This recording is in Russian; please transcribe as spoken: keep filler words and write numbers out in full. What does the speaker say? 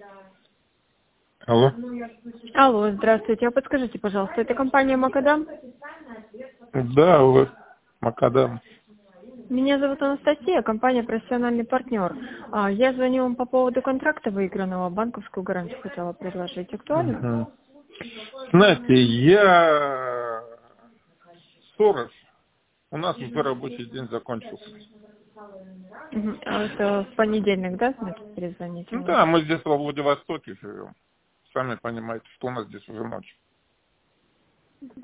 Алло. Алло, здравствуйте. А подскажите, пожалуйста, это компания Макадам? Да, вот, Макадам. Меня зовут Анастасия, компания «Профессиональный партнер». А, Я звоню вам по поводу контракта выигранного, банковскую гарантию хотела предложить. Актуально? Угу. Знаете, я сорок. У нас уже рабочий день закончился. Мгм. А это в понедельник, да, значит, перезвоните Ну вам? да, мы здесь во Владивостоке живем. Сами понимаете, что у нас здесь уже ночь.